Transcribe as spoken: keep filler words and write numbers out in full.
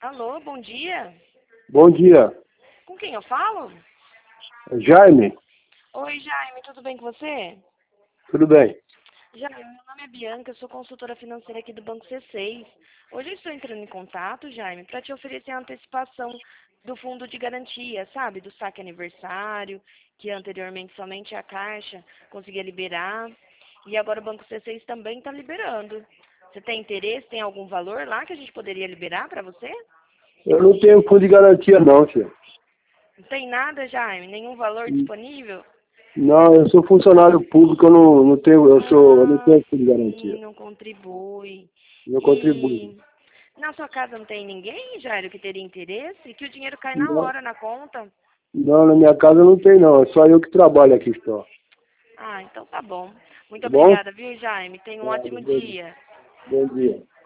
Alô, bom dia. Bom dia, Com quem eu falo? Jaime, Oi, Jaime, tudo bem com você? tudo bem? Jaime, meu nome é Bianca, eu sou consultora financeira aqui do Banco C seis. Hoje eu estou entrando em contato, Jaime, para te oferecer a antecipação do fundo de garantia, sabe? Do saque aniversário, que anteriormente somente a Caixa conseguia liberar. E agora o Banco C seis também está liberando. Você tem interesse? Tem algum valor lá que a gente poderia liberar para você? Eu não tenho fundo de garantia não, senhor. Não tem nada, Jaime? Nenhum valor disponível? Não, eu sou funcionário público, eu não, não tenho, eu sou, eu não Ah, tenho fundo de garantia. sim, não contribui. Não contribuo. E na sua casa não tem ninguém, Jairo, que teria interesse? Que o dinheiro cai na Não, hora na conta. não, na minha casa não tem não, é só eu que trabalho aqui só. Ah, então tá bom. Muito Tá bom? obrigada, viu, Jaime? Tenha um Tá, ótimo bom dia. bom dia.